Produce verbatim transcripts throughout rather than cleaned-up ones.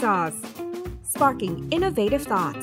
Sauce Sparking Innovative Thoughts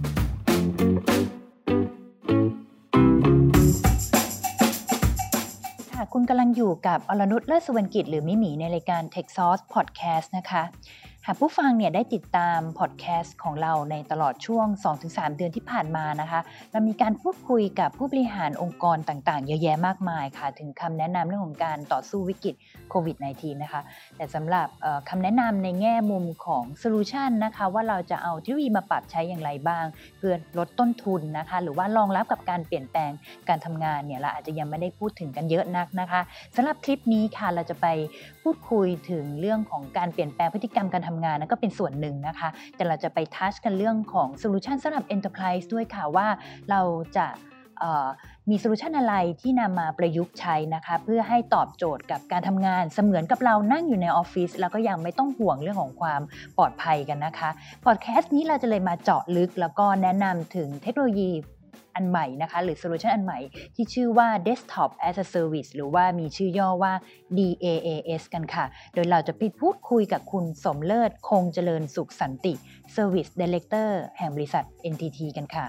คุณกำลังอยู่กับอรนุช เลิศสุวรรณกิจหรือมิหมีในรายการ Tech Sauce Podcast นะคะหากผู้ฟังเนี่ยได้ติดตามพอดแคสต์ของเราในตลอดช่วง สองถึงสาม เดือนที่ผ่านมานะคะเรามีการพูดคุยกับผู้บริหารองค์กรต่างๆเยอะแยะมากมายค่ะถึงคำแนะนำเรื่องของการต่อสู้วิกฤตโควิด สิบเก้า นะคะแต่สำหรับคำแนะนำในแง่มุมของโซลูชันนะคะว่าเราจะเอาเทคโนโลยีมาปรับใช้อย่างไรบ้างเพื่อลดต้นทุนนะคะหรือว่ารองรับกับการเปลี่ยนแปลงการทำงานเนี่ยเราอาจจะยังไม่ได้พูดถึงกันเยอะนักนะคะสำหรับคลิปนี้ค่ะเราจะไปพูดคุยถึงเรื่องของการเปลี่ยนแปลงพฤติกรรมการทำงานนั่นก็เป็นส่วนหนึ่งนะคะแต่เราจะไปทัชกันเรื่องของโซลูชันสำหรับ Enterprise ด้วยค่ะว่าเราจะมีโซลูชันอะไรที่นำมาประยุกต์ใช้นะคะเพื่อให้ตอบโจทย์กับการทำงานเสมือนกับเรานั่งอยู่ในออฟฟิศแล้วก็ยังไม่ต้องห่วงเรื่องของความปลอดภัยกันนะคะพอดแคสต์นี้เราจะเลยมาเจาะลึกแล้วก็แนะนำถึงเทคโนโลยีอันใหม่นะคะหรือโซลูชันอันใหม่ที่ชื่อว่า Desktop as a Service หรือว่ามีชื่อย่อว่า ดี เอ เอ เอส กันค่ะโดยเราจะไปพูดคุยกับคุณสมเลิศคงเจริญสุขสันติ Service Director แห่งบริษัท เอ็น ที ที กันค่ะ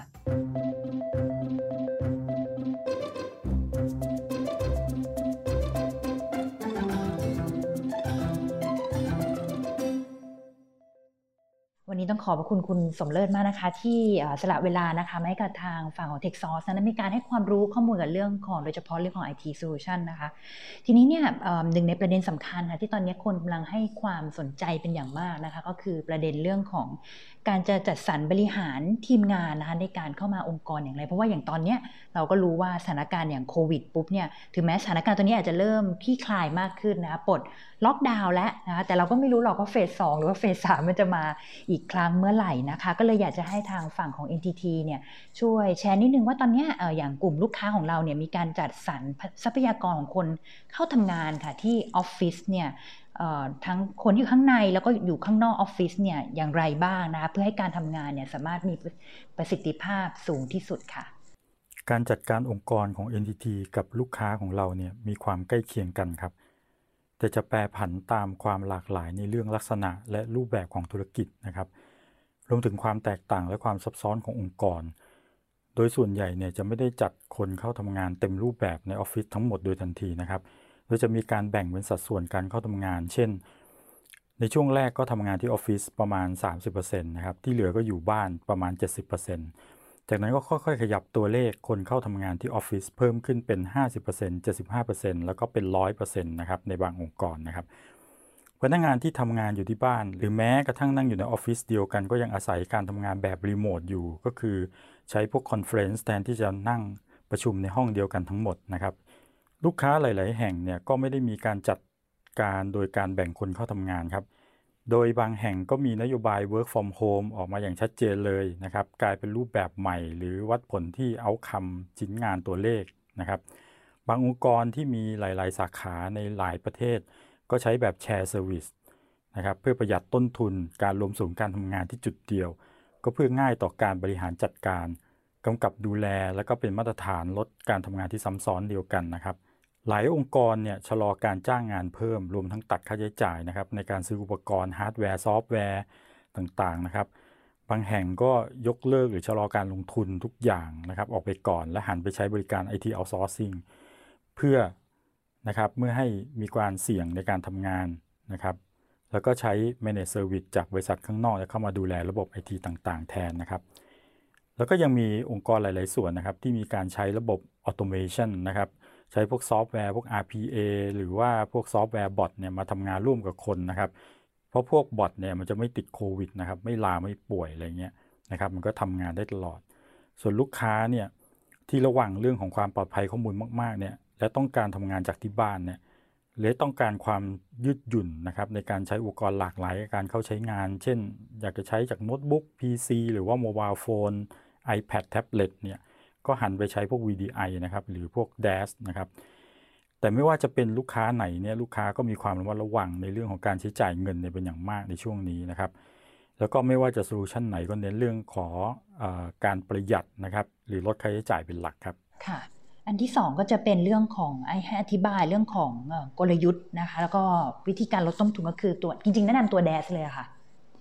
วันนี้ต้องขอบพระคุณคุณสมเลิศมากนะคะที่สละเวลานะคะมาให้กับทางฝั่งของ Tech Sauce นั้นมีการให้ความรู้ข้อมูลกับเรื่องของโดยเฉพาะเรื่องของ ไอ ที Solution นะคะทีนี้เนี่ยหนึ่งในประเด็นสำคัญค่ะที่ตอนนี้คนกำลังให้ความสนใจเป็นอย่างมากนะคะก็คือประเด็นเรื่องของการจะจัดสรรบริหารทีมงานนะคะในการเข้ามาองค์กรอย่างไรเพราะว่าอย่างตอนนี้เราก็รู้ว่าสถานการณ์อย่างโควิดปุ๊บเนี่ยถึงแม้สถานการณ์ตัวนี้อาจจะเริ่มคลี่คลายมากขึ้นนะคะปลดล็อกดาวน์แล้วนะคะแต่เราก็ไม่รู้หรอกว่าเฟสสองหรือว่าเฟสสามมันจะมาอีกครั้งเมื่อไหร่นะคะก็เลยอยากจะให้ทางฝั่งของ เอ็น ที ที เนี่ยช่วยแชร์นิดนึงว่าตอนนี้เอ่ออย่างกลุ่มลูกค้าของเราเนี่ยมีการจัดสรรทรัพยากรของคนเข้าทำงานค่ะที่ออฟฟิศเนี่ยทั้งคนที่อยู่ข้างในแล้วก็อยู่ข้างนอกออฟฟิศเนี่ยอย่างไรบ้างนะคะเพื่อให้การทำงานเนี่ยสามารถมีประสิทธิภาพสูงที่สุดค่ะการจัดการองค์กรของ เอ็น ที ที กับลูกค้าของเราเนี่ยมีความใกล้เคียงกันครับแต่จะแปรผันตามความหลากหลายในเรื่องลักษณะและรูปแบบของธุรกิจนะครับรวมถึงความแตกต่างและความซับซ้อนขององค์กรโดยส่วนใหญ่เนี่ยจะไม่ได้จัดคนเข้าทำงานเต็มรูปแบบในออฟฟิศทั้งหมดโดยทันทีนะครับโดยจะมีการแบ่งเป็นสัดส่วนการเข้าทำงานเช่นในช่วงแรกก็ทำงานที่ออฟฟิศประมาณ สามสิบเปอร์เซ็นต์ นะครับที่เหลือก็อยู่บ้านประมาณ เจ็ดสิบเปอร์เซ็นต์ จากนั้นก็ค่อยๆขยับตัวเลขคนเข้าทำงานที่ออฟฟิศเพิ่มขึ้นเป็น ห้าสิบเปอร์เซ็นต์ เจ็ดสิบห้าเปอร์เซ็นต์ แล้วก็เป็น หนึ่งร้อยเปอร์เซ็นต์ นะครับในบางองค์กรนะครับพนักงานที่ทำงานอยู่ที่บ้านหรือแม้กระทั่งนั่งอยู่ในออฟฟิศเดียวกันก็ยังอาศัยการทำงานแบบรีโมทอยู่ก็คือใช้พวกคอนเฟอเรนซ์แทนที่จะนั่งประชุมในห้องเดียวกันทั้งหมดนะครับลูกค้าหลายๆแห่งเนี่ยก็ไม่ได้มีการจัดการโดยการแบ่งคนเข้าทำงานครับโดยบางแห่งก็มีนโยบาย work from home ออกมาอย่างชัดเจนเลยนะครับกลายเป็นรูปแบบใหม่หรือวัดผลที่ outcome ชิ้นงานตัวเลขนะครับบางองค์กรที่มีหลายๆสาขาในหลายประเทศก็ใช้แบบแชร์เซอร์วิสนะครับเพื่อประหยัดต้นทุนการรวมศูนย์การทำงานที่จุดเดียวก็เพื่อง่ายต่อการบริหารจัดการกำกับดูแลและก็เป็นมาตรฐานลดการทำงานที่ซ้ำซ้อนเดียวกันนะครับหลายองค์กรเนี่ยชะลอการจ้างงานเพิ่มรวมทั้งตัดค่าใช้จ่ายนะครับในการซื้ออุปกรณ์ฮาร์ดแวร์ซอฟต์แวร์ต่างๆนะครับบางแห่งก็ยกเลิกหรือชะลอการลงทุนทุกอย่างนะครับออกไปก่อนและหันไปใช้บริการ ไอ ที Outsourcing เพื่อนะครับเมื่อให้มีการเสี่ยงในการทำงานนะครับแล้วก็ใช้ Managed Service จากบริษัทข้างนอกจะเข้ามาดูแลระบบ ไอ ที ต่างๆแทนนะครับแล้วก็ยังมีองค์กรหลายๆส่วนนะครับที่มีการใช้ระบบ Automation นะครับใช้พวกซอฟต์แวร์พวก อาร์ พี เอ หรือว่าพวกซอฟต์แวร์บอทเนี่ยมาทำงานร่วมกับคนนะครับเพราะพวกบอทเนี่ยมันจะไม่ติดโควิดนะครับไม่ลาไม่ป่วยอะไรเงี้ยนะครับมันก็ทำงานได้ตลอดส่วนลูกค้าเนี่ยที่ระวังเรื่องของความปลอดภัยข้อมูลมากๆเนี่ยและต้องการทำงานจากที่บ้านเนี่ยและต้องการความยืดหยุ่นนะครับในการใช้อุปกรณ์หลากหลายการเข้าใช้งานเช่นอยากจะใช้จากโน้ตบุ๊ก พี ซี หรือว่าโมบายโฟน iPad แท็บเล็ตเนี่ยก็หันไปใช้พวก วี ดี ไอ นะครับหรือพวก แดช นะครับแต่ไม่ว่าจะเป็นลูกค้าไหนเนี่ยลูกค้าก็มีความระมัดระวังในเรื่องของการใช้จ่ายเงินเนี่ยเป็นอย่างมากในช่วงนี้นะครับแล้วก็ไม่ว่าจะโซลูชันไหนก็เน้นเรื่องขอเอ่อการประหยัดนะครับหรือลดค่าใช้จ่ายเป็นหลักครับค่ะอันที่สองก็จะเป็นเรื่องของให้อธิบายเรื่องของกลยุทธ์นะคะแล้วก็วิธีการลดต้นทุนก็คือตัวจริงๆแนะนำตัว แดช เลยค่ะ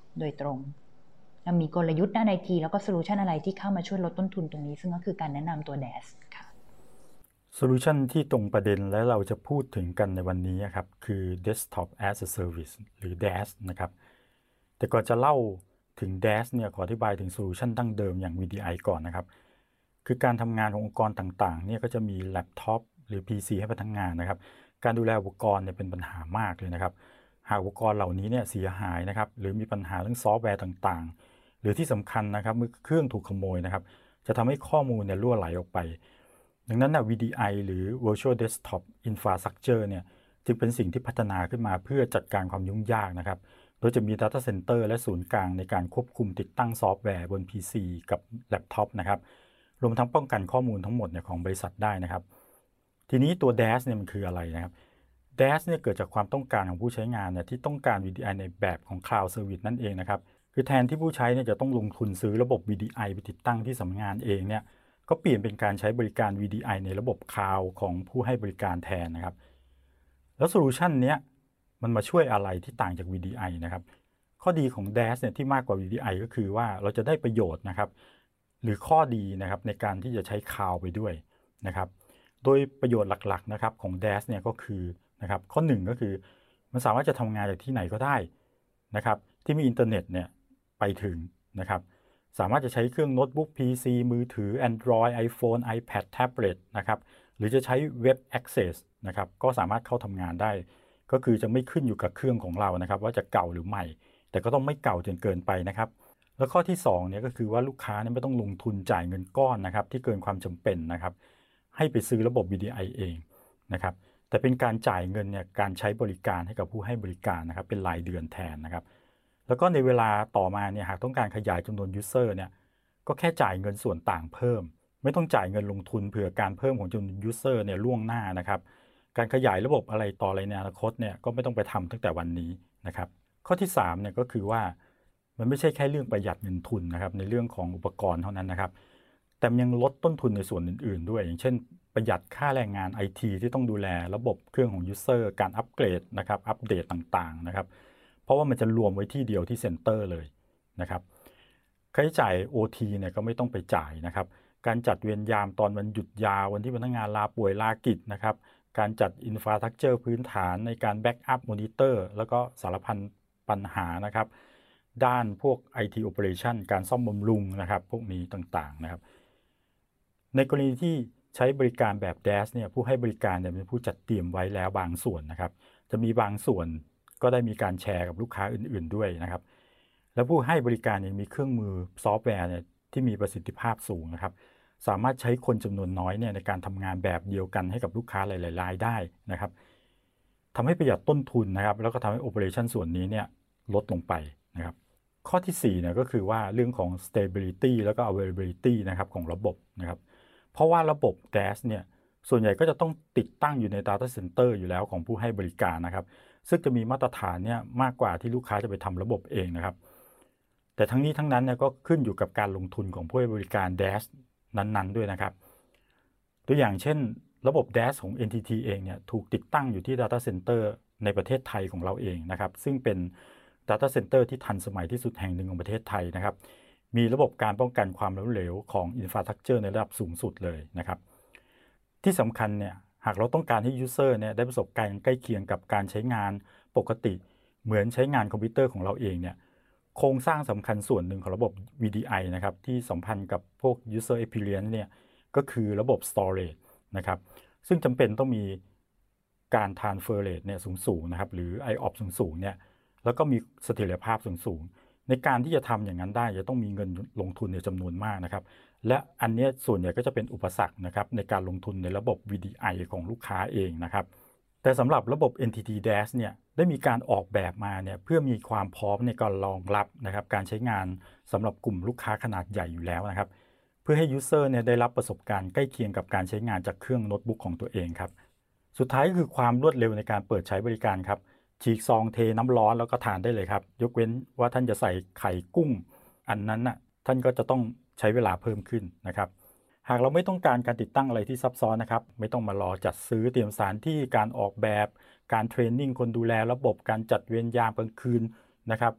โดยตรงมีกลยุทธ์ด้าน ไอ ที แล้วก็โซลูชันอะไรที่เข้ามาช่วยลดต้นทุนตรงนี้ซึ่งก็คือการแนะนำตัว แดช ค่ะโซลูชันที่ตรงประเด็นและเราจะพูดถึงกันในวันนี้ครับคือ Desktop as a Service หรือ แดช นะครับแต่ก่อนจะเล่าถึง แดช เนี่ยขออธิบายถึงโซลูชันดั้งเดิมอย่าง วี ดี ไอ ก่อนนะครับคือการทำงานขององค์กรต่างๆเนี่ยก็จะมีแล็ปท็อปหรือ พี ซี ให้พนักงานนะครับการดูแลอุปกรณ์เนี่ยเป็นปัญหามากเลยนะครับหากอุปกรณ์เหล่านี้เนี่ยเสียหายนะครับหรือมีปัญหาเรื่องซอฟต์แวร์ต่างๆหรือที่สำคัญนะครับเมื่อเครื่องถูกขโมยนะครับจะทำให้ข้อมูลเนี่ยรั่วไหลออกไปดังนั้นนะ วี ดี ไอ หรือ Virtual Desktop Infrastructure เนี่ยจึงเป็นสิ่งที่พัฒนาขึ้นมาเพื่อจัดการความยุ่งยากนะครับโดยจะมี Data Center และศูนย์กลางในการควบคุมติดตั้งซอฟต์แวร์บน พี ซี กับแล็ปท็อปนะครับรวมทั้งป้องกันข้อมูลทั้งหมดเนี่ยของบริษัทได้นะครับทีนี้ตัว แดช เนี่ยมันคืออะไรนะครับ แดช เนี่ยเกิดจากความต้องการของผู้ใช้งานเนี่ยที่ต้องการ วี ดี ไอ ในแบบของ Cloud Service นั่นเองนะครับคือแทนที่ผู้ใช้เนี่ยจะต้องลงทุนซื้อระบบ วี ดี ไอ ไปติดตั้งที่สำนักงานเองเนี่ยก็เปลี่ยนเป็นการใช้บริการ วี ดี ไอ ในระบบ Cloud ของผู้ให้บริการแทนนะครับแล้วโซลูชันเนี้ยมันมาช่วยอะไรที่ต่างจาก วี ดี ไอ นะครับข้อดีของ แดช เนี่ยที่มากกว่า วี ดี ไอ ก็คือว่าเราจะได้ประโยชน์นะครับหรือข้อดีนะครับในการที่จะใช้ Cloud ไปด้วยนะครับโดยประโยชน์หลักๆนะครับของ แดช เนี่ยก็คือนะครับข้อหนึ่งก็คือมันสามารถจะทำงานจากที่ไหนก็ได้นะครับที่มีอินเทอร์เน็ตเนี่ยไปถึงนะครับสามารถจะใช้เครื่องโน้ตบุ๊ก พี ซี มือถือ Android iPhone iPad Tablet นะครับหรือจะใช้ Web Access นะครับก็สามารถเข้าทำงานได้ก็คือจะไม่ขึ้นอยู่กับเครื่องของเรานะครับว่าจะเก่าหรือใหม่แต่ก็ต้องไม่เก่าจนเกินไปนะครับแล้วข้อที่สองเนี่ยก็คือว่าลูกค้าเนี่ยไม่ต้องลงทุนจ่ายเงินก้อนนะครับที่เกินความจำเป็นนะครับให้ไปซื้อระบบ วี ดี ไอ เองนะครับแต่เป็นการจ่ายเงินเนี่ยการใช้บริการให้กับผู้ให้บริการนะครับเป็นรายเดือนแทนนะครับแล้วก็ในเวลาต่อมาเนี่ยหากต้องการขยายจำนวนยูเซอร์เนี่ยก็แค่จ่ายเงินส่วนต่างเพิ่มไม่ต้องจ่ายเงินลงทุนเผื่อการเพิ่มของจำนวนยูเซอร์เนี่ยล่วงหน้านะครับการขยายระบบอะไรต่ออะไรในอนาคตเนี่ยก็ไม่ต้องไปทำตั้งแต่วันนี้นะครับข้อที่สามเนี่ยก็คือว่ามันไม่ใช่แค่เรื่องประหยัดเงินทุนนะครับในเรื่องของอุปกรณ์เท่านั้นนะครับแต่ยังลดต้นทุนในส่วนอื่นๆด้วยอย่างเช่นประหยัดค่าแรงงาน ไอ ที ที่ต้องดูแลระบบเครื่องของยูเซอร์การอัปเกรดนะครับอัปเดตต่างๆนะครับเพราะว่ามันจะรวมไว้ที่เดียวที่เซ็นเตอร์เลยนะครับค่าใช้จ่าย โอ ที เนี่ยก็ไม่ต้องไปจ่ายนะครับการจัดเวรยามตอนวันหยุดยาววันที่พนักงานลาป่วยลากิจนะครับการจัดอินฟราสตรัคเจอร์พื้นฐานในการแบ็กอัพมอนิเตอร์แล้วก็สารพันปัญหานะครับด้านพวก ไอ ที Operation การซ่อมบำรุงนะครับพวกนี้ต่างๆนะครับในกรณีที่ใช้บริการแบบ แดช เนี่ยผู้ให้บริการเนี่ยเป็นผู้จัดเตรียมไว้แล้วบางส่วนนะครับจะมีบางส่วนก็ได้มีการแชร์กับลูกค้าอื่นๆด้วยนะครับแล้วผู้ให้บริการยังมีเครื่องมือซอฟต์แวร์เนี่ยที่มีประสิทธิภาพสูงนะครับสามารถใช้คนจำนวนน้อยเนี่ยในการทำงานแบบเดียวกันให้กับลูกค้าหลายๆรายได้นะครับทำให้ประหยัดต้นทุนนะครับแล้วก็ทำให้โอเปอเรชั่นส่วนนี้เนี่ยลดลงไปนะครับข้อที่สี่เนี่ยก็คือว่าเรื่องของ stability แล้วก็ availability นะครับของระบบนะครับเพราะว่าระบบ แดช เนี่ยส่วนใหญ่ก็จะต้องติดตั้งอยู่ใน Data Center อยู่แล้วของผู้ให้บริการนะครับซึ่งจะมีมาตรฐานเนี่ยมากกว่าที่ลูกค้าจะไปทำระบบเองนะครับแต่ทั้งนี้ทั้งนั้นเนี่ยก็ขึ้นอยู่กับการลงทุนของผู้ให้บริการ แดช นั้นๆด้วยนะครับตัวอย่างเช่นระบบ แดช ของ เอ็น ที ที เองเนี่ยถูกติดตั้งอยู่ที่ Data Center ในประเทศไทยของเราเองนะครับซึ่งเป็น Data Center ที่ทันสมัยที่สุดแห่งหนึ่งของประเทศไทยนะครับมีระบบการป้องกันความล้มเหลวของ Infrastructure ในระดับสูงสุดเลยนะครับที่สำคัญเนี่ยหากเราต้องการให้ User เนี่ยได้ประสบการณ์ใกล้เคียงกับการใช้งานปกติเหมือนใช้งานคอมพิวเตอร์ของเราเองเนี่ยโครงสร้างสำคัญส่วนหนึ่งของระบบ วี ดี ไอ นะครับที่สัมพันธ์กับพวก User Experience เนี่ยก็คือระบบ Storage นะครับซึ่งจำเป็นต้องมีการ Transfer Rate เนี่ยสูงๆนะครับหรือ ไอ โอ พี สูงๆเนี่ยแล้วก็มีเสถียรภาพสูงๆในการที่จะทำอย่างนั้นได้จะต้องมีเงินลงทุนในจำนวนมากนะครับและอันนี้ส่วนใหญ่ก็จะเป็นอุปสรรคนะครับในการลงทุนในระบบ วี ดี ไอ ของลูกค้าเองนะครับแต่สำหรับระบบ เอ็น ที ที แดช เนี่ยได้มีการออกแบบมาเนี่ยเพื่อมีความพร้อมในการรองรับนะครับการใช้งานสำหรับกลุ่มลูกค้าขนาดใหญ่อยู่แล้วนะครับเพื่อให้ User เนี่ยได้รับประสบการณ์ใกล้เคียงกับการใช้งานจากเครื่องโน้ตบุ๊กของตัวเองครับสุดท้ายคือความรวดเร็วในการเปิดใช้บริการครับฉีกซองเทน้ำร้อนแล้วก็ทานได้เลยครับยกเว้นว่าท่านจะใส่ไข่กุ้งอันนั้นน่ะท่านก็จะต้องใช้เวลาเพิ่มขึ้นนะครับหากเราไม่ต้องการการติดตั้งอะไรที่ซับซ้อนนะครับไม่ต้องมารอจัดซื้อเตรียมสถานที่การออกแบบการเทรนนิ่งคนดูแลระบบการจัดเวรยามกลางคืนนะครับ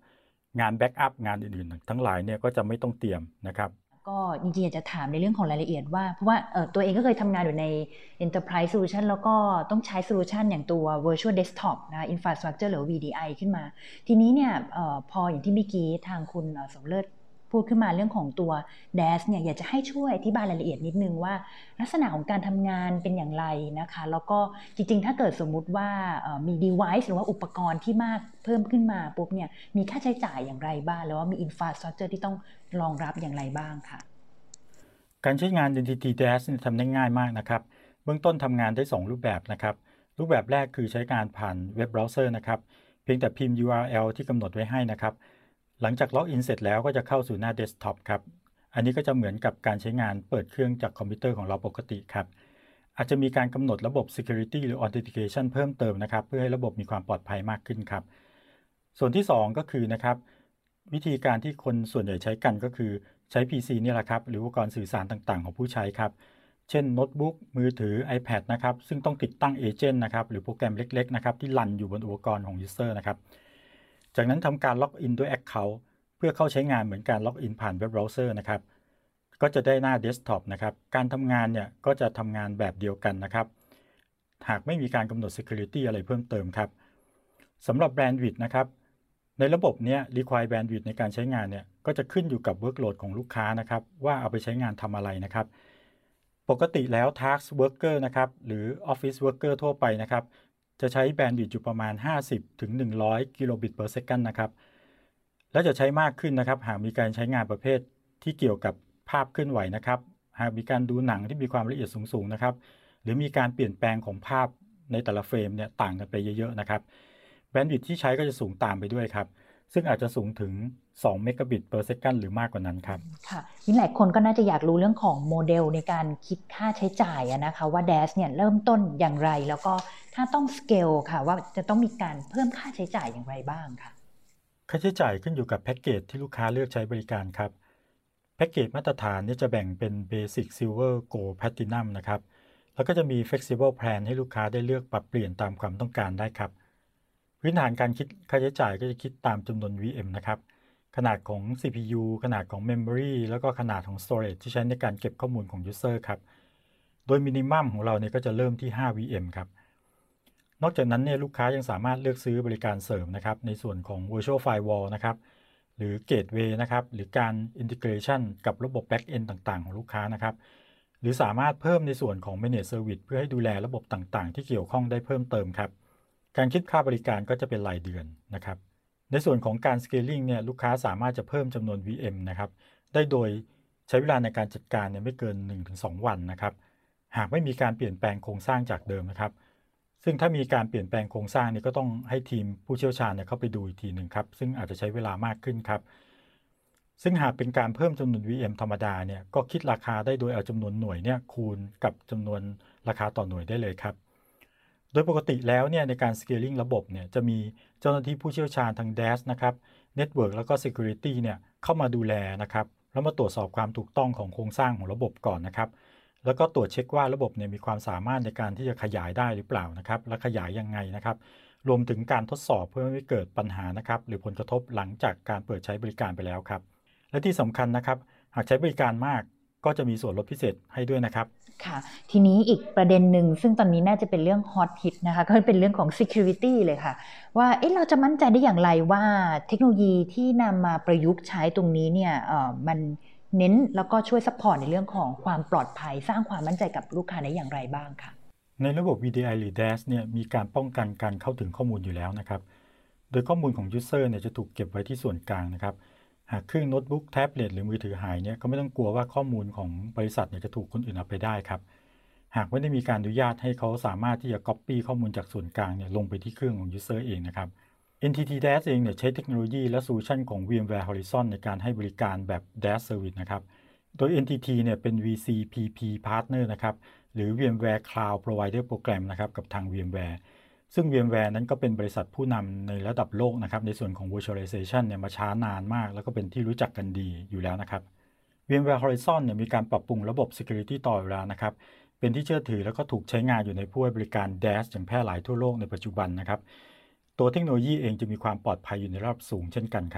งานแบ็กอัพงานอื่นๆทั้งหลายเนี่ยก็จะไม่ต้องเตรียมนะครับก็จริงๆอยากจะถามในเรื่องของรายละเอียดว่าเพราะว่าเอ่อตัวเองก็เคยทำงานอยู่ใน Enterprise Solution แล้วก็ต้องใช้ Solution อย่างตัว Virtual Desktop นะ Infrastructure หรือ วี ดี ไอ ขึ้นมาทีนี้เนี่ยเอ่อพออย่างที่เมื่อกี้ทางคุณสมเลิศพูดขึ้นมาเรื่องของตัว ดี เอ เอส เนี่ยอยากจะให้ช่วยอธิบายรายละเอียดนิดนึงว่าลักษณะของการทำงานเป็นอย่างไรนะคะแล้วก็จริงๆถ้าเกิดสมมุติว่ามี device หรือว่าอุปกรณ์ที่มากเพิ่มขึ้นมาปุ๊บเนี่ยมีค่าใช้จ่ายอย่างไรบ้างหรือว่ามี infrastructure ที่ต้องรองรับอย่างไรบ้างค่ะการใช้งาน เอ็น ที ที ดี เอ เอส ทำได้ง่ายมากนะครับเบื้องต้นทำงานได้สองรูปแบบนะครับรูปแบบแรกคือใช้งานผ่านเว็บเบราว์เซอร์นะครับเพียงแต่พิมพ์ ยู อาร์ แอล ที่กำหนดไว้ให้นะครับหลังจากล็อกอินเสร็จแล้วก็จะเข้าสู่หน้าเดสก์ท็อปครับอันนี้ก็จะเหมือนกับการใช้งานเปิดเครื่องจากคอมพิวเตอร์ของเราปกติครับอาจจะมีการกำหนดระบบ Security หรือ Authentication เพิ่มเติมนะครับเพื่อให้ระบบมีความปลอดภัยมากขึ้นครับส่วนที่สองก็คือนะครับวิธีการที่คนส่วนใหญ่ใช้กันก็คือใช้ พี ซี นี่แหละครับหรืออุปกรณ์สื่อสารต่างๆของผู้ใช้ครับเช่นโน้ตบุ๊กมือถือ iPad นะครับซึ่งต้องติดตั้งเอเจนต์นะครับหรือโปรแกรมเล็กๆนะครับที่รันอยู่บนอุปกรณ์ของ User นะครับจากนั้นทำการล็อกอินด้วย Account เพื่อเข้าใช้งานเหมือนการล็อกอินผ่านเว็บเบราว์เซอร์นะครับก็จะได้หน้าเดสก์ท็อปนะครับการทำงานเนี่ยก็จะทำงานแบบเดียวกันนะครับหากไม่มีการกำหนด Security อะไรเพิ่มเติมครับสำหรับ Bandwidth นะครับในระบบเนี้ย require bandwidth ในการใช้งานเนี่ยก็จะขึ้นอยู่กับ workload ของลูกค้านะครับว่าเอาไปใช้งานทำอะไรนะครับปกติแล้ว task worker นะครับหรือ office worker ทั่วไปนะครับจะใช้ bandwidth อยู่ประมาณ ห้าสิบถึงหนึ่งร้อย kilobit per second นะครับและจะใช้มากขึ้นนะครับหากมีการใช้งานประเภทที่เกี่ยวกับภาพเคลื่อนไหวนะครับหากมีการดูหนังที่มีความละเอียดสูงๆนะครับหรือมีการเปลี่ยนแปลงของภาพในแต่ละเฟรมเนี่ยต่างกันไปเยอะๆนะครับแบนด์วิดท์ที่ใช้ก็จะสูงตามไปด้วยครับซึ่งอาจจะสูงถึงสองเมกะบิต per second หรือมากกว่านั้นครับค่ะนี่หลายคนก็น่าจะอยากรู้เรื่องของโมเดลในการคิดค่าใช้จ่ายนะคะว่า ดี เอ เอส เนี่ยเริ่มต้นอย่างไรแล้วก็ถ้าต้องสเกลค่ะว่าจะต้องมีการเพิ่มค่าใช้จ่ายอย่างไรบ้างค่ะค่าใช้จ่ายขึ้นอยู่กับแพ็กเกจที่ลูกค้าเลือกใช้บริการครับแพ็กเกจมาตรฐานนี่จะแบ่งเป็น Basic Silver Gold Platinum นะครับแล้วก็จะมี Flexible Plan ให้ลูกค้าได้เลือกปรับเปลี่ยนตามความต้องการได้ครับพื้นฐานการคิดค่าใช้จ่ายก็จะคิดตามจำนวน วี เอ็ม นะครับขนาดของ ซี พี ยู ขนาดของ Memory แล้วก็ขนาดของ Storage ที่ใช้ในการเก็บข้อมูลของ User ครับโดย Minimum ของเราเนี่ยก็จะเริ่มที่ ห้า วี เอ็ม ครับนอกจากนั้นเนี่ยลูกค้ายังสามารถเลือกซื้อบริการเสริมนะครับในส่วนของ Virtual Firewall นะครับหรือ Gateway นะครับหรือการ Integration กับระบบ Backend ต่างๆของลูกค้านะครับหรือสามารถเพิ่มในส่วนของ Managed Service เพื่อให้ดูแลระบบต่างๆที่เกี่ยวข้องได้เพิ่มเติมครับการคิดค่าบริการก็จะเป็นรายเดือนนะครับในส่วนของการ Scaling เนี่ยลูกค้าสามารถจะเพิ่มจำนวน วี เอ็ม นะครับได้โดยใช้เวลาในการจัดการเนี่ยไม่เกิน หนึ่งถึงสอง วันนะครับหากไม่มีการเปลี่ยนแปลงโครงสร้างจากเดิมนะครับซึ่งถ้ามีการเปลี่ยนแปลงโครงสร้างเนี่ยก็ต้องให้ทีมผู้เชี่ยวชาญเนี่ยเข้าไปดูอีกทีหนึ่งครับซึ่งอาจจะใช้เวลามากขึ้นครับซึ่งหากเป็นการเพิ่มจำนวน วี เอ็ม ธรรมดาเนี่ยก็คิดราคาได้โดยเอาจำนวนหน่วยเนี่ยคูณกับจำนวนราคาต่อหน่วยได้เลยครับโดยปกติแล้วเนี่ยในการ scaling ระบบเนี่ยจะมีเจ้าหน้าที่ผู้เชี่ยวชาญทาง ดี เอ เอส นะครับ Network แล้วก็ Security เนี่ยเข้ามาดูแลนะครับแล้วมาตรวจสอบความถูกต้องของโครงสร้างของระบบก่อนนะครับแล้วก็ตรวจเช็คว่าระบบเนี่ยมีความสามารถในการที่จะขยายได้หรือเปล่านะครับและขยายยังไงนะครับรวมถึงการทดสอบเพื่อไม่ให้เกิดปัญหานะครับหรือผลกระทบหลังจากการเปิดใช้บริการไปแล้วครับและที่สำคัญนะครับหากใช้บริการมากก็จะมีส่วนลดพิเศษให้ด้วยนะครับค่ะทีนี้อีกประเด็นหนึ่งซึ่งตอนนี้น่าจะเป็นเรื่องฮอตฮิตนะคะก็เป็นเรื่องของ security เลยค่ะว่าเอ๊ะเราจะมั่นใจได้อย่างไรว่าเทคโนโลยีที่นำมาประยุกต์ใช้ตรงนี้เนี่ยเอ่อมันเน้นแล้วก็ช่วยซัพพอร์ตในเรื่องของความปลอดภัยสร้างความมั่นใจกับลูกค้าได้อย่างไรบ้างค่ะในระบบ วี ดี ไอ หรือ ดี เอ เอส เนี่ยมีการป้องกันการเข้าถึงข้อมูลอยู่แล้วนะครับโดยข้อมูลของ User เนี่ยจะถูกเก็บไว้ที่ส่วนกลางนะครับหากเครื่องโน้ตบุ๊กแท็บเล็ตหรือมือถือหายเนี่ยก็ไม่ต้องกลัวว่าข้อมูลของบริษัทเนี่ยจะถูกคนอื่นเอาไปได้ครับหากไม่ได้มีการอนุญาตให้เขาสามารถที่จะ Copy ข้อมูลจากส่วนกลางเนี่ยลงไปที่เครื่องของ User เองนะครับ เอ็น ที ที ดี เอ เอส เองเนี่ยใช้เทคโนโลยีและโซลูชันของ VMware Horizon ในการให้บริการแบบ ดี เอ เอส Service นะครับโดย เอ็น ที ที เนี่ยเป็น วี ซี พี พี Partner นะครับหรือ VMware Cloud Provider Program นะครับกับทาง VMware ซึ่ง VMware นั้นก็เป็นบริษัทผู้นำในระดับโลกนะครับในส่วนของ Virtualization เนี่ยมาช้านานมากแล้วก็เป็นที่รู้จักกันดีอยู่แล้วนะครับ VMware Horizon เนี่ยมีการปรับปรุงระบบ Security ต่อเวลานะครับเป็นที่เชื่อถือแล้วก็ถูกใช้งานอยู่ในผู้ให้บริการ ดี เอ เอส อย่างแพร่หลายทั่วโลกในปัจจุบันนะครับตัวเทคโนโลยีเองจะมีความปลอดภัยอยู่ในระดับสูงเช่นกันครับ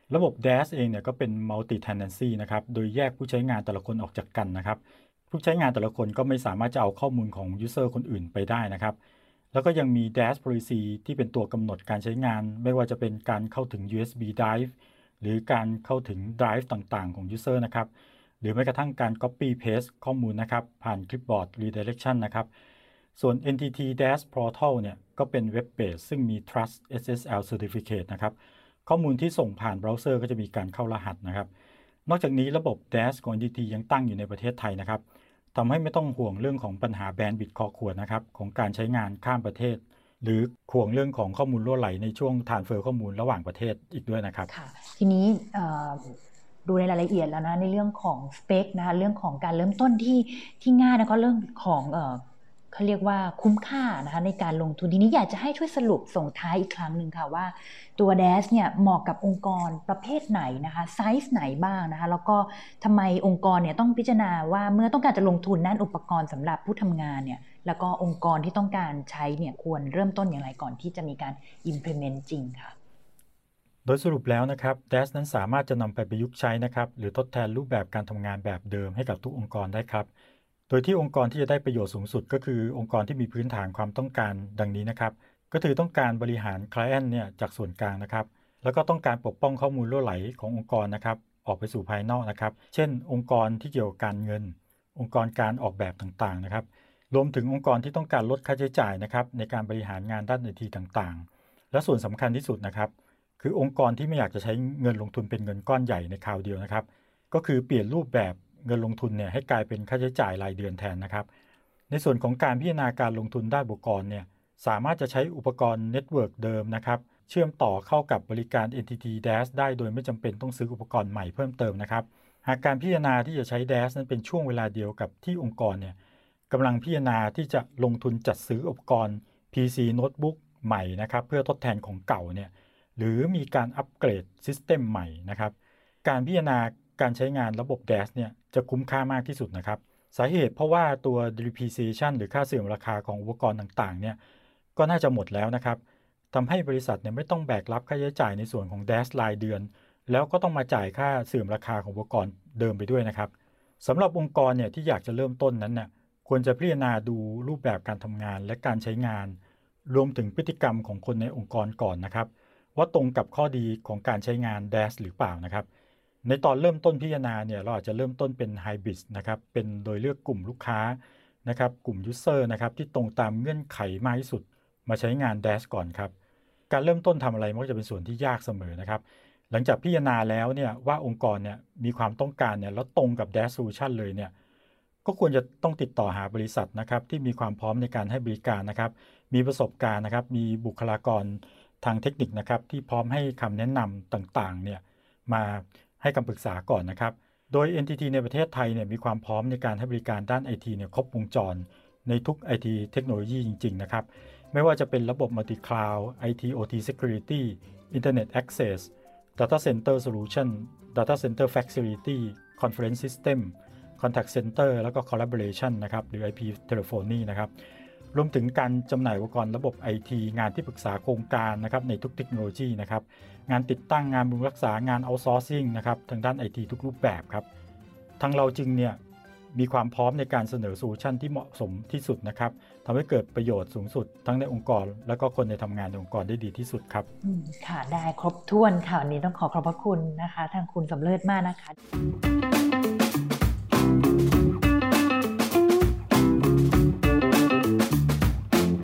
ระบบ แดช เองเนี่ยก็เป็น multi tenancy นะครับโดยแยกผู้ใช้งานแต่ละคนออกจากกันนะครับผู้ใช้งานแต่ละคนก็ไม่สามารถจะเอาข้อมูลของ user คนอื่นไปได้นะครับแล้วก็ยังมี แดช policy ที่เป็นตัวกำหนดการใช้งานไม่ว่าจะเป็นการเข้าถึง ยู เอส บี drive หรือการเข้าถึง drive ต่างๆของ user นะครับหรือแม้กระทั่งการ copy paste ข้อมูลนะครับผ่าน clipboard redirection นะครับส่วน เอ็น ที ที แดช Portal เนี่ยก็เป็น web based ซึ่งมี Trust เอส เอส แอล Certificate นะครับข้อมูลที่ส่งผ่านเบราว์เซอร์ก็จะมีการเข้ารหัสนะครับนอกจากนี้ระบบ แดช ของ เอ็น ที ที ยังตั้งอยู่ในประเทศไทยนะครับทำให้ไม่ต้องห่วงเรื่องของปัญหาแบนด์วิดต์คอขวดนะครับของการใช้งานข้ามประเทศหรือห่วงเรื่องของข้อมูลรั่วไหลในช่วงทรานสเฟอร์ข้อมูลระหว่างประเทศอีกด้วยนะครับค่ะทีนี้ดูในรายละเอียดแล้วนะในเรื่องของสเปคนะคะเรื่องของการเริ่มต้นที่ที่ง่ายแล้วก็เรื่องของเอ่อเขาเรียกว่าคุ้มค่านะคะในการลงทุนทีนี้อยากจะให้ช่วยสรุปส่งท้ายอีกครั้งหนึ่งค่ะว่าตัว แดช เนี่ยเหมาะกับองค์กรประเภทไหนนะคะไซส์ไหนบ้างนะคะแล้วก็ทำไมองค์กรเนี่ยต้องพิจารณาว่าเมื่อต้องการจะลงทุนด้านอุปกรณ์สำหรับผู้ทำงานเนี่ยแล้วก็องค์กรที่ต้องการใช้เนี่ยควรเริ่มต้นอย่างไรก่อนที่จะมีการ implement จริงค่ะโดยสรุปแล้วนะครับ แดช นั้นสามารถจะนำไปประยุกต์ใช้นะครับหรือทดแทนรูปแบบการทำงานแบบเดิมให้กับทุกองค์กรได้ครับโดยที่องค์กรที่จะได้ประโยชน์สูงสุดก็คือองค์กรที่มีพื้นฐานความต้องการดังนี้นะครับก็คือต้องการบริหาร Client เนี่ยจากส่วนกลางนะครับแล้วก็ต้องการปกป้องข้อมูลรั่วไหลขององค์กรนะครับออกไปสู่ภายนอกนะครับเช่นองค์กรที่เกี่ยวกับการเงินองค์กรการออกแบบต่างๆนะครับรวมถึงองค์กรที่ต้องการลดค่าใช้จ่ายนะครับในการบริหารงานด้าน ไอ ที ต่างๆและส่วนสำคัญที่สุดนะครับคือองค์กรที่ไม่อยากจะใช้เงินลงทุนเป็นเงินก้อนใหญ่ในคราวเดียวนะครับก็คือเปลี่ยนรูปแบบเงินลงทุนเนี่ยให้กลายเป็นค่าใช้จ่ายรายเดือนแทนนะครับในส่วนของการพิจารณาการลงทุนด้านอุปกรณ์เนี่ยสามารถจะใช้อุปกรณ์เน็ตเวิร์กเดิมนะครับเชื่อมต่อเข้ากับบริการ เอ็น ที ที แดช ได้โดยไม่จำเป็นต้องซื้ออุปกรณ์ใหม่เพิ่มเติมนะครับหากการพิจารณาที่จะใช้ แดช นั้นเป็นช่วงเวลาเดียวกับที่องค์กรเนี่ยกำลังพิจารณาที่จะลงทุนจัดซื้ออุปกรณ์ พี ซี โน้ตบุ๊กใหม่นะครับเพื่อทดแทนของเก่าเนี่ยหรือมีการอัปเกรดซิสเต็มใหม่นะครับการพิจารณาการใช้งานระบบ แดช เนี่ยจะคุ้มค่ามากที่สุดนะครับสาเหตุเพราะว่าตัว depreciation หรือค่าเสื่อมราคาของอุปกรณ์ต่างๆเนี่ยก็น่าจะหมดแล้วนะครับทำให้บริษัทเนี่ยไม่ต้องแบกรับค่าใช้จ่ายในส่วนของ แดช รายเดือนแล้วก็ต้องมาจ่ายค่าเสื่อมราคาของอุปกรณ์เดิมไปด้วยนะครับสำหรับองค์กรเนี่ยที่อยากจะเริ่มต้นนั้นเนี่ยควรจะพิจารณาดูรูปแบบการทำงานและการใช้งานรวมถึงพฤติกรรมของคนในองค์กรก่อนนะครับว่าตรงกับข้อดีของการใช้งาน แดช หรือเปล่านะครับในตอนเริ่มต้นพิจารณาเนี่ยเราอาจจะเริ่มต้นเป็น Hybrid นะครับเป็นโดยเลือกกลุ่มลูกค้านะครับกลุ่ม User นะครับที่ตรงตามเงื่อนไขมากที่สุดมาใช้งาน แดช ก่อนครับการเริ่มต้นทำอะไรมักจะเป็นส่วนที่ยากเสมอนะครับหลังจากพิจารณาแล้วเนี่ยว่าองค์กรเนี่ยมีความต้องการเนี่ยแล้วตรงกับ แดช Solution เลยเนี่ยก็ควรจะต้องติดต่อหาบริษัทนะครับที่มีความพร้อมในการให้บริการนะครับมีประสบการณ์นะครับมีบุคลากรทางเทคนิคนะครับที่พร้อมให้คำแนะนำต่างๆเนี่ยมาให้คำปรึกษาก่อนนะครับโดย เอ็น ที ที ในประเทศไทยเนี่ยมีความพร้อมในการให้บริการด้าน ไอ ที เนี่ยครบวงจรในทุก ไอ ที เทคโนโลยีจริงๆนะครับไม่ว่าจะเป็นระบบ Multi Cloud ไอ ที โอ ที Security Internet Access Data Center Solution Data Center Facility Conference System Contact Center แล้วก็ Collaboration นะครับหรือ ไอ พี Telephony นะครับรวมถึงการจำหน่ายอุปกรณ์ระบบ ไอ ที งานที่ปรึกษาโครงการนะครับในทุกเทคโนโลยีนะครับงานติดตั้งงานบำรุงรักษางาน outsourcing นะครับทางด้าน ไอ ที ทุกรูปแบบครับทางเราจึงเนี่ยมีความพร้อมในการเสนอโซลูชันที่เหมาะสมที่สุดนะครับทำให้เกิดประโยชน์สูงสุดทั้งในองค์กรและก็คนในทำงานในองค์กรได้ดีที่สุดครับค่ะได้ครบถ้วนค่ะวันนี้ต้องขอขอบพระคุณนะคะทางคุณสำเริจมากนะคะ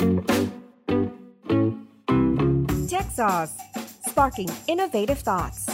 TechSauce, sparking innovative thoughts.